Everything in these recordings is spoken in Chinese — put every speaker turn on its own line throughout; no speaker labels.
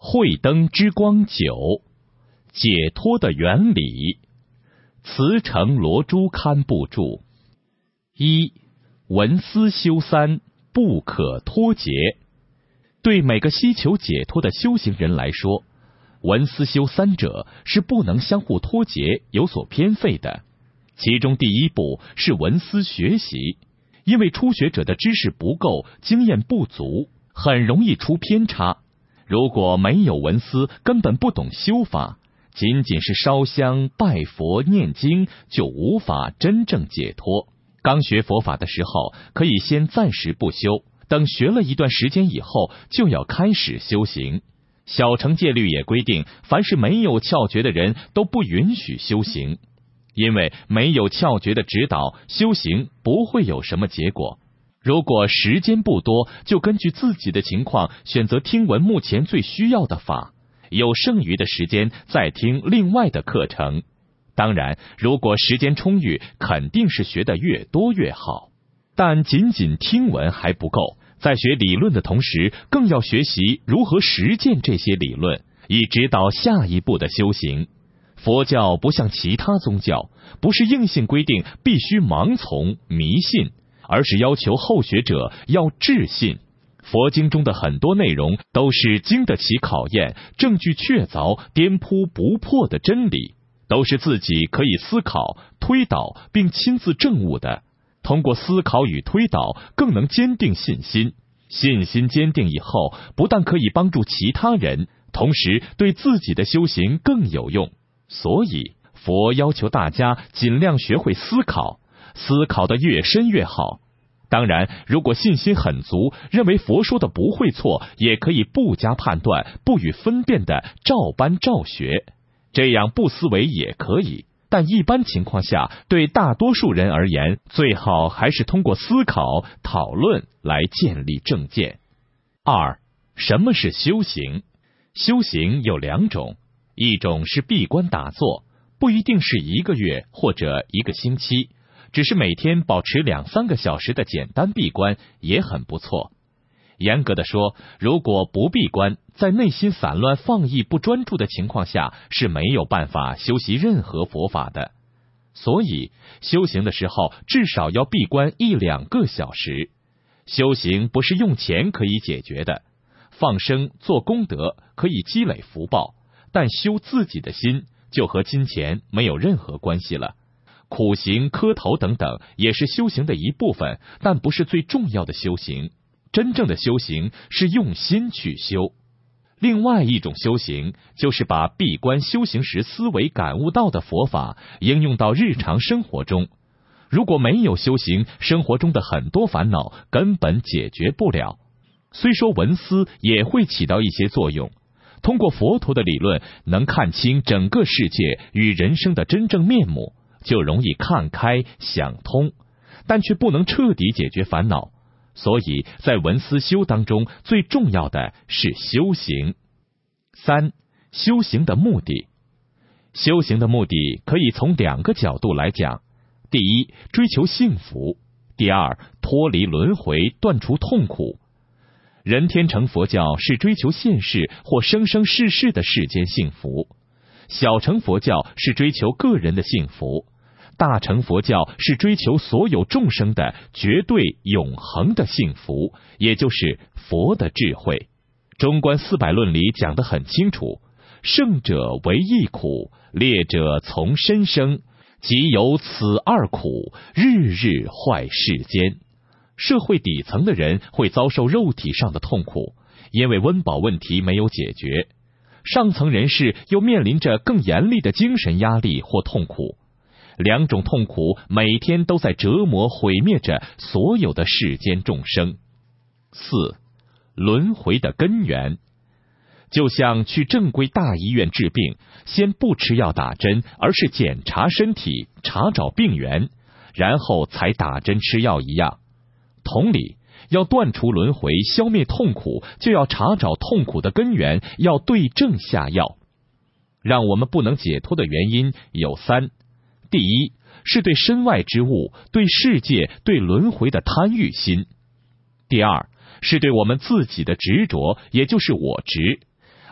慧灯之光9，解脱的原理。慈诚罗珠堪布注。1. 闻思修3，不可脱节。对每个希求解脱的修行人来说，闻思修3者是不能相互脱节，有所偏废的。其中第一步是闻思学习，因为初学者的知识不够，经验不足，很容易出偏差。如果没有闻思，根本不懂修法，仅仅是烧香拜佛念经，就无法真正解脱。刚学佛法的时候，可以先暂时不修，等学了一段时间以后，就要开始修行。小乘戒律也规定，凡是没有窍诀的人都不允许修行，因为没有窍诀的指导，修行不会有什么结果。如果时间不多，就根据自己的情况选择听闻目前最需要的法，有剩余的时间再听另外的课程。当然，如果时间充裕，肯定是学得越多越好。但仅仅听闻还不够，在学理论的同时，更要学习如何实践这些理论，以指导下一步的修行。佛教不像其他宗教，不是硬性规定必须盲从迷信，而是要求后学者要智信。佛经中的很多内容都是经得起考验，证据确凿，颠扑不破的真理，都是自己可以思考推导并亲自证悟的。通过思考与推导，更能坚定信心。信心坚定以后，不但可以帮助其他人，同时对自己的修行更有用。所以佛要求大家尽量学会思考，思考得越深越好。当然，如果信心很足，认为佛说的不会错，也可以不加判断，不予分辨的照搬照学，这样不思维也可以。但一般情况下，对大多数人而言，最好还是通过思考讨论来建立正见。2. 什么是修行？修行有2种，一种是闭关打坐，不一定是1个月或者1个星期，只是每天保持2-3个小时的简单闭关也很不错。严格的说，如果不闭关，在内心散乱放逸不专注的情况下，是没有办法修习任何佛法的。所以修行的时候至少要闭关1-2个小时。修行不是用钱可以解决的，放生做功德可以积累福报，但修自己的心就和金钱没有任何关系了。苦行磕头等等也是修行的一部分，但不是最重要的修行。真正的修行是用心去修。另外一种修行，就是把闭关修行时思维感悟到的佛法应用到日常生活中。如果没有修行，生活中的很多烦恼根本解决不了。虽说闻思也会起到一些作用，通过佛陀的理论能看清整个世界与人生的真正面目，就容易看开想通，但却不能彻底解决烦恼。所以在闻思修当中，最重要的是修行。3. 修行的目的。修行的目的可以从2个角度来讲。第一，追求幸福；第二，脱离轮回，断除痛苦。人天成佛教是追求现世或生生世世的世间幸福，小乘佛教是追求个人的幸福，大乘佛教是追求所有众生的绝对永恒的幸福，也就是佛的智慧。中观400论里讲得很清楚，胜者为异苦，劣者从身生，即有此2苦，日日坏世间。社会底层的人会遭受肉体上的痛苦，因为温饱问题没有解决；上层人士又面临着更严厉的精神压力或痛苦。2种痛苦每天都在折磨毁灭着所有的世间众生。4. 轮回的根源。就像去正规大医院治病，先不吃药打针，而是检查身体，查找病源，然后才打针吃药一样。同理，要断除轮回，消灭痛苦，就要查找痛苦的根源，要对症下药。让我们不能解脱的原因有3。第一，是对身外之物、对世界、对轮回的贪欲心；第二，是对我们自己的执着，也就是我执；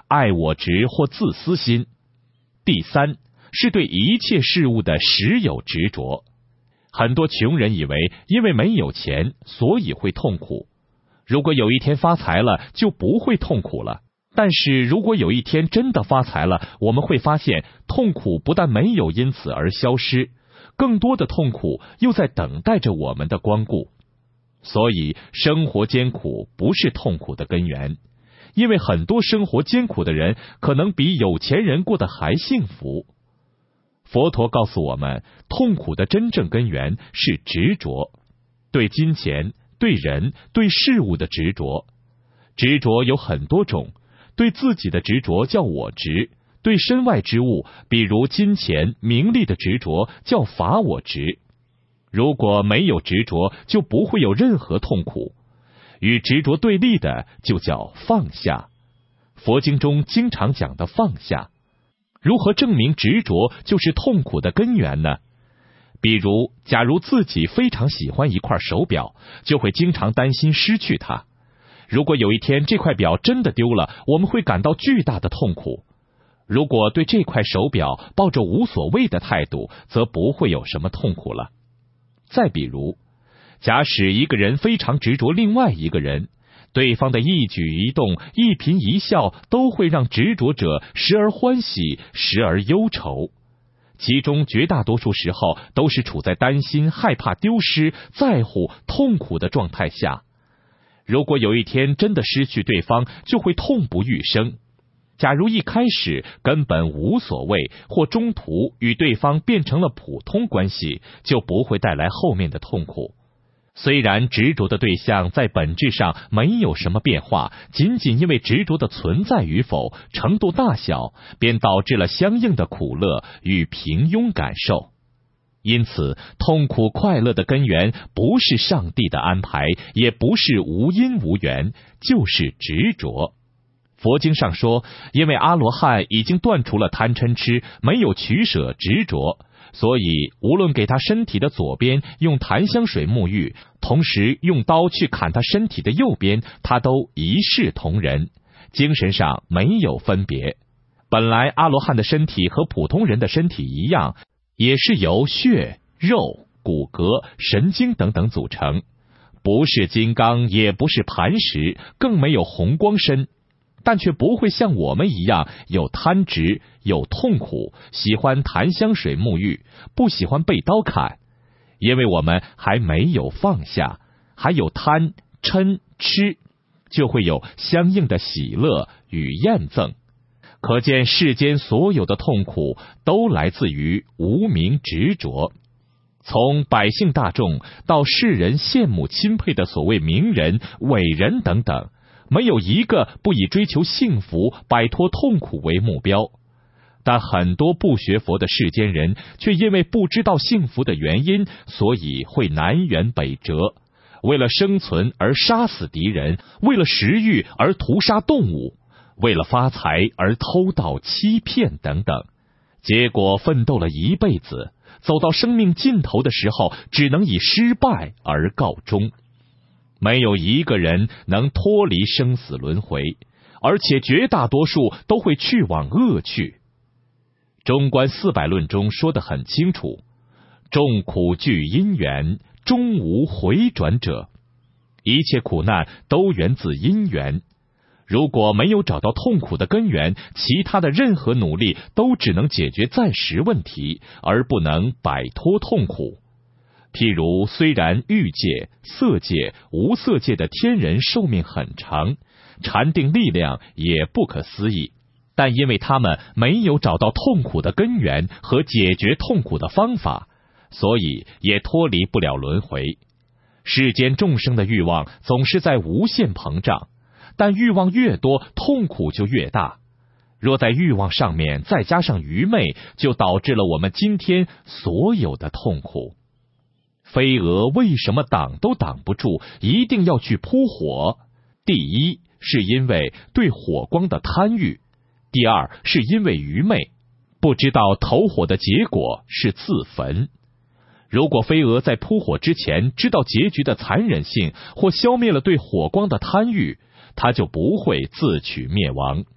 爱我执或自私心。第三是对一切事物的实有执着。很多穷人以为因为没有钱，所以会痛苦。如果有一天发财了，就不会痛苦了。但是如果有一天真的发财了，我们会发现痛苦不但没有因此而消失，更多的痛苦又在等待着我们的光顾。所以生活艰苦不是痛苦的根源，因为很多生活艰苦的人可能比有钱人过得还幸福。佛陀告诉我们，痛苦的真正根源是执着，对金钱、对人、对事物的执着。执着有很多种，对自己的执着叫我执，对身外之物，比如金钱、名利的执着叫法我执。如果没有执着，就不会有任何痛苦。与执着对立的就叫放下。佛经中经常讲的放下。如何证明执着就是痛苦的根源呢？比如，假如自己非常喜欢一块手表，就会经常担心失去它。如果有一天这块表真的丢了，我们会感到巨大的痛苦。如果对这块手表抱着无所谓的态度，则不会有什么痛苦了。再比如，假使一个人非常执着另外一个人，对方的一举一动、一颦一笑都会让执着者时而欢喜，时而忧愁，其中绝大多数时候都是处在担心、害怕丢失、在乎、痛苦的状态下。如果有一天真的失去对方，就会痛不欲生。假如一开始根本无所谓，或中途与对方变成了普通关系，就不会带来后面的痛苦。虽然执着的对象在本质上没有什么变化，仅仅因为执着的存在与否、程度大小，便导致了相应的苦乐与平庸感受。因此，痛苦快乐的根源不是上帝的安排，也不是无因无缘，就是执着。佛经上说，因为阿罗汉已经断除了贪嗔痴，没有取舍执着，所以无论给他身体的左边用檀香水沐浴，同时用刀去砍他身体的右边，他都一视同仁，精神上没有分别。本来阿罗汉的身体和普通人的身体一样，也是由血、肉、骨骼、神经等等组成，不是金刚，也不是磐石，更没有红光身，但却不会像我们一样有贪执、有痛苦，喜欢檀香水沐浴，不喜欢被刀砍，因为我们还没有放下，还有贪、嗔、痴，就会有相应的喜乐与厌憎。可见世间所有的痛苦都来自于无明执着。从百姓大众到世人羡慕钦佩的所谓名人、伟人等等，没有一个不以追求幸福、摆脱痛苦为目标。但很多不学佛的世间人，却因为不知道幸福的原因，所以会南辕北辙，为了生存而杀死敌人，为了食欲而屠杀动物，为了发财而偷盗欺骗等等。结果奋斗了一辈子，走到生命尽头的时候，只能以失败而告终。没有一个人能脱离生死轮回，而且绝大多数都会去往恶趣。中观400论中说得很清楚，众苦具因缘，终无回转者。一切苦难都源自因缘，如果没有找到痛苦的根源，其他的任何努力都只能解决暂时问题，而不能摆脱痛苦。譬如，虽然欲界、色界、无色界的天人寿命很长，禅定力量也不可思议，但因为他们没有找到痛苦的根源和解决痛苦的方法，所以也脱离不了轮回。世间众生的欲望总是在无限膨胀，但欲望越多，痛苦就越大。若在欲望上面再加上愚昧，就导致了我们今天所有的痛苦。飞蛾为什么挡都挡不住，一定要去扑火？第一，是因为对火光的贪欲；第二，是因为愚昧，不知道投火的结果是自焚。如果飞蛾在扑火之前知道结局的残忍性，或消灭了对火光的贪欲，它就不会自取灭亡。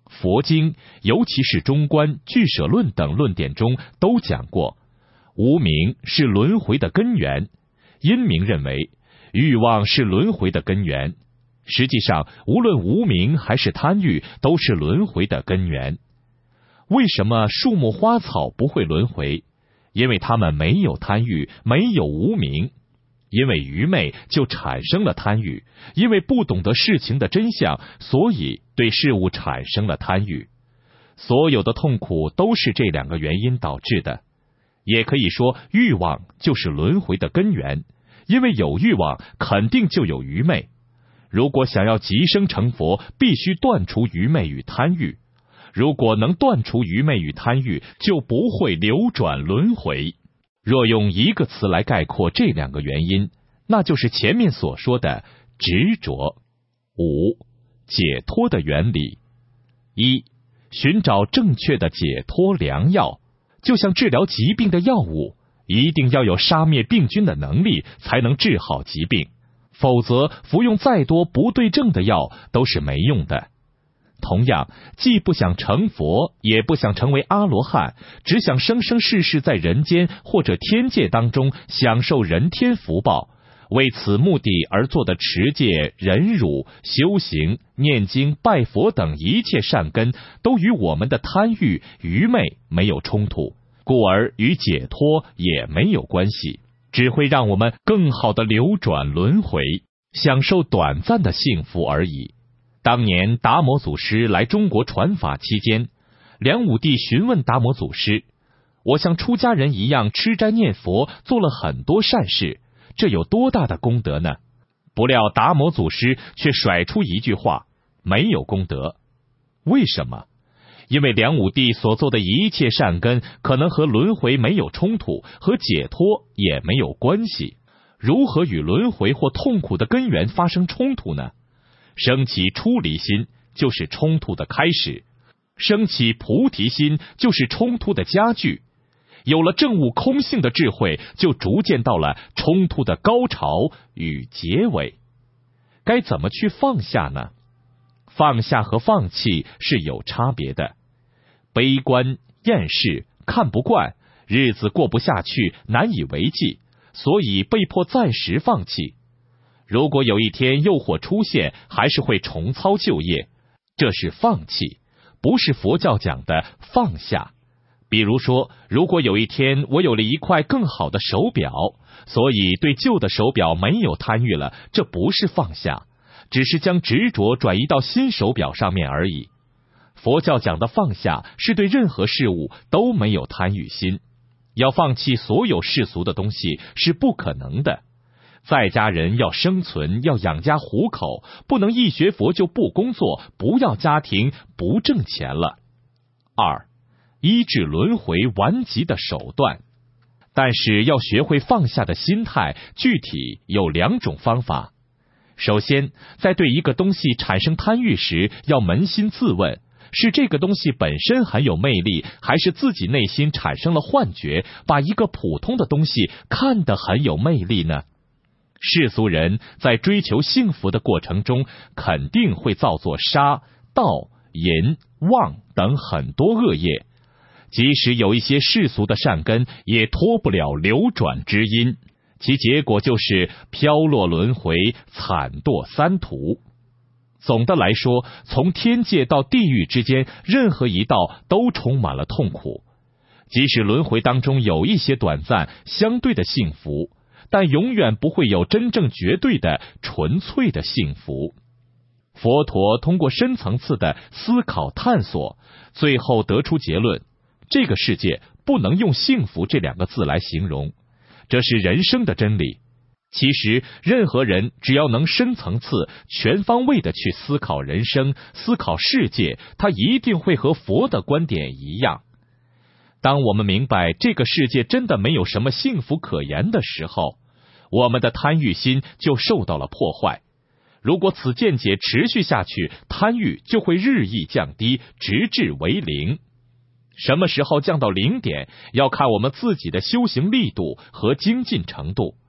佛经，尤其是中观、俱舍论等论点中都讲过，无明是轮回的根源。因明认为欲望是轮回的根源，实际上无论无明还是贪欲都是轮回的根源。为什么树木花草不会轮回？因为它们没有贪欲，没有无明。因为愚昧就产生了贪欲，因为不懂得事情的真相，所以对事物产生了贪欲。所有的痛苦都是这两个原因导致的。也可以说，欲望就是轮回的根源，因为有欲望，肯定就有愚昧。如果想要即生成佛，必须断除愚昧与贪欲。如果能断除愚昧与贪欲，就不会流转轮回。若用一个词来概括这两个原因，那就是前面所说的执着。5. 解脱的原理。1. 寻找正确的解脱良药。就像治疗疾病的药物，一定要有杀灭病菌的能力，才能治好疾病，否则服用再多不对症的药都是没用的。同样，既不想成佛，也不想成为阿罗汉，只想生生世世在人间或者天界当中享受人天福报，为此目的而做的持戒、忍辱、修行、念经、拜佛等一切善根，都与我们的贪欲、愚昧没有冲突，故而与解脱也没有关系，只会让我们更好的流转轮回，享受短暂的幸福而已。当年达摩祖师来中国传法期间，梁武帝询问达摩祖师：我像出家人一样吃斋念佛，做了很多善事，这有多大的功德呢？不料达摩祖师却甩出一句话：没有功德。为什么？因为梁武帝所做的一切善根可能和轮回没有冲突，和解脱也没有关系，如何与轮回或痛苦的根源发生冲突呢？升起出离心就是冲突的开始，升起菩提心就是冲突的加剧。有了证悟空性的智慧，就逐渐到了冲突的高潮与结尾。该怎么去放下呢？放下和放弃是有差别的。悲观、厌世、看不惯，日子过不下去，难以为继，所以被迫暂时放弃。如果有一天诱惑出现，还是会重操旧业，这是放弃，不是佛教讲的放下。比如说，如果有一天我有了一块更好的手表，所以对旧的手表没有贪欲了，这不是放下，只是将执着转移到新手表上面而已。佛教讲的放下，是对任何事物都没有贪欲心，要放弃所有世俗的东西是不可能的。在家人要生存，要养家糊口，不能一学佛就不工作，不要家庭，不挣钱了。2. 医治轮回顽疾的手段。但是要学会放下的心态，具体有2种方法。首先，在对一个东西产生贪欲时，要扪心自问，是这个东西本身很有魅力，还是自己内心产生了幻觉，把一个普通的东西看得很有魅力呢？世俗人在追求幸福的过程中，肯定会造作杀、盗、淫、妄等很多恶业，即使有一些世俗的善根，也脱不了流转之因，其结果就是飘落轮回，惨堕三途。总的来说，从天界到地狱之间，任何一道都充满了痛苦。即使轮回当中有一些短暂相对的幸福，但永远不会有真正绝对的纯粹的幸福。佛陀通过深层次的思考探索，最后得出结论：这个世界不能用幸福这2个字来形容，这是人生的真理。其实任何人只要能深层次全方位的去思考人生，思考世界，他一定会和佛的观点一样。当我们明白这个世界真的没有什么幸福可言的时候，我们的贪欲心就受到了破坏。如果此见解持续下去，贪欲就会日益降低，直至为零。什么时候降到0点，要看我们自己的修行力度和精进程度。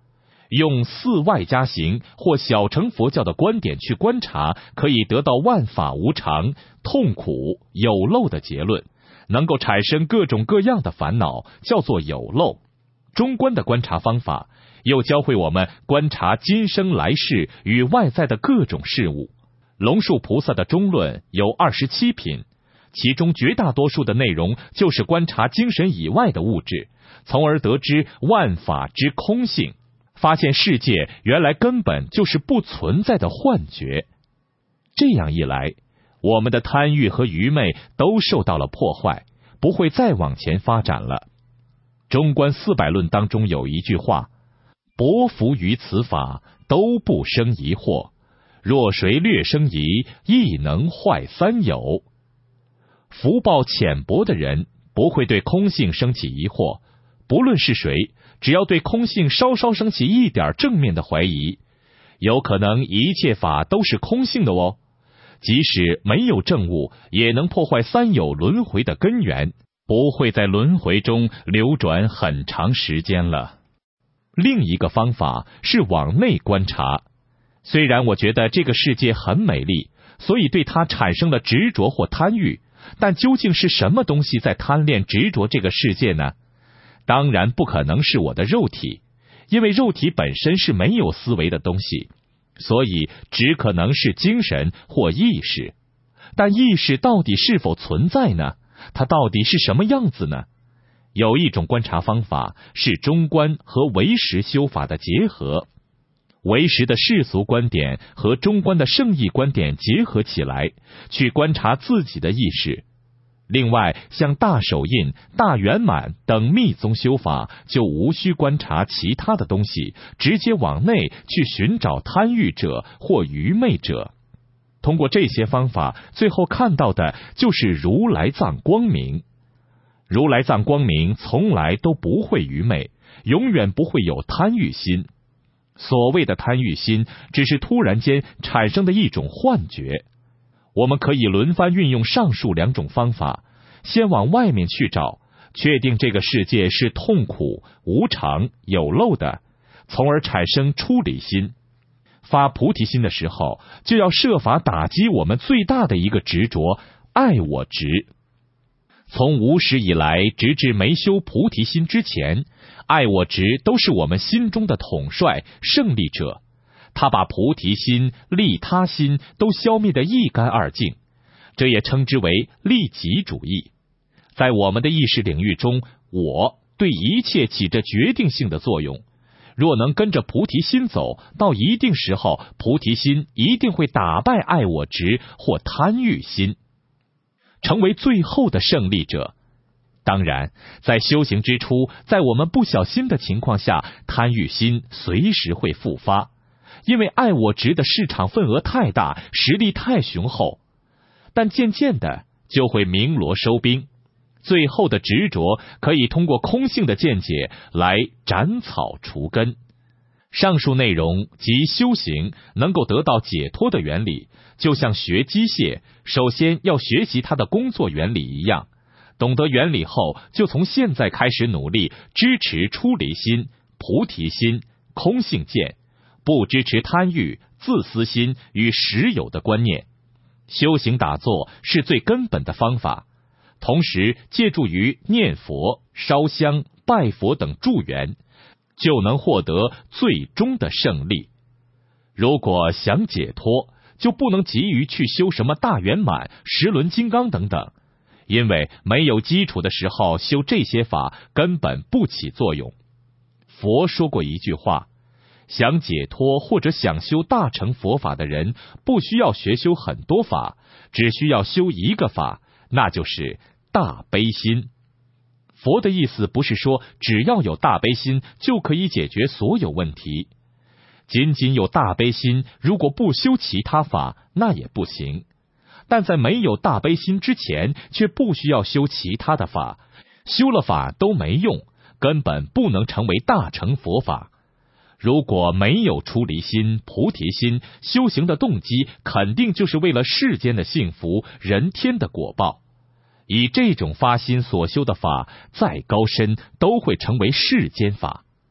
用四外加行或小乘佛教的观点去观察，可以得到万法无常、痛苦、有漏的结论，能够产生各种各样的烦恼，叫做有漏。中观的观察方法又教会我们观察今生来世与外在的各种事物。龙树菩萨的中论有27品，其中绝大多数的内容就是观察精神以外的物质，从而得知万法之空性，发现世界原来根本就是不存在的幻觉。这样一来，我们的贪欲和愚昧都受到了破坏，不会再往前发展了。中观400论当中有一句话：薄福于此法，都不生疑惑，若谁略生疑，亦能坏三有。福报浅薄的人不会对空性生起疑惑，不论是谁，只要对空性稍稍升起一点正面的怀疑，有可能一切法都是空性的哦。即使没有证悟，也能破坏三有轮回的根源，不会在轮回中流转很长时间了。另一个方法是往内观察。虽然我觉得这个世界很美丽，所以对它产生了执着或贪欲，但究竟是什么东西在贪恋执着这个世界呢？当然不可能是我的肉体，因为肉体本身是没有思维的东西，所以只可能是精神或意识。但意识到底是否存在呢？它到底是什么样子呢？有一种观察方法是中观和唯识修法的结合，唯识的世俗观点和中观的圣义观点结合起来，去观察自己的意识。另外，像大手印、大圆满等密宗修法，就无需观察其他的东西，直接往内去寻找贪欲者或愚昧者。通过这些方法，最后看到的就是如来藏光明。如来藏光明从来都不会愚昧，永远不会有贪欲心。所谓的贪欲心，只是突然间产生的一种幻觉。我们可以轮番运用上述两种方法，先往外面去找，确定这个世界是痛苦、无常、有漏的，从而产生出离心。发菩提心的时候，就要设法打击我们最大的一个执着——爱我执。从无始以来，直至没修菩提心之前，爱我执都是我们心中的统帅、胜利者。他把菩提心、利他心都消灭得一干二净，这也称之为利己主义。在我们的意识领域中，我对一切起着决定性的作用。若能跟着菩提心走，到一定时候，菩提心一定会打败爱我执或贪欲心，成为最后的胜利者。当然，在修行之初，在我们不小心的情况下，贪欲心随时会复发，因为爱我执的市场份额太大，实力太雄厚。但渐渐的就会鸣锣收兵，最后的执着可以通过空性的见解来斩草除根。上述内容及修行能够得到解脱的原理，就像学机械，首先要学习它的工作原理一样。懂得原理后，就从现在开始努力支持出离心、菩提心、空性见，不支持贪欲、自私心与实有的观念。修行打坐是最根本的方法，同时借助于念佛、烧香、拜佛等助缘，就能获得最终的胜利。如果想解脱，就不能急于去修什么大圆满、十轮金刚等等，因为没有基础的时候修这些法根本不起作用。佛说过一句话，想解脱或者想修大乘佛法的人，不需要学修很多法，只需要修一个法，那就是大悲心。佛的意思不是说只要有大悲心就可以解决所有问题，仅仅有大悲心，如果不修其他法，那也不行。但在没有大悲心之前，却不需要修其他的法，修了法都没用，根本不能成为大乘佛法。如果没有出离心、菩提心，修行的动机肯定就是为了世间的幸福、人天的果报。以这种发心所修的法，再高深都会成为世间法。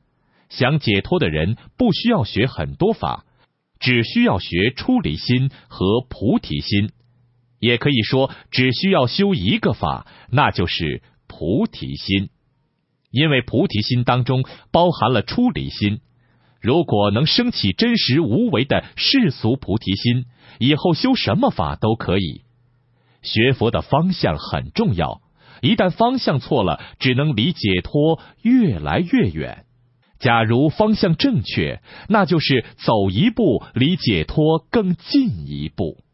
想解脱的人不需要学很多法，只需要学出离心和菩提心，也可以说只需要修一个法，那就是菩提心。因为菩提心当中包含了出离心，如果能升起真实无为的世俗菩提心，以后修什么法都可以。学佛的方向很重要，一旦方向错了，只能离解脱越来越远。假如方向正确，那就是走一步离解脱更近一步。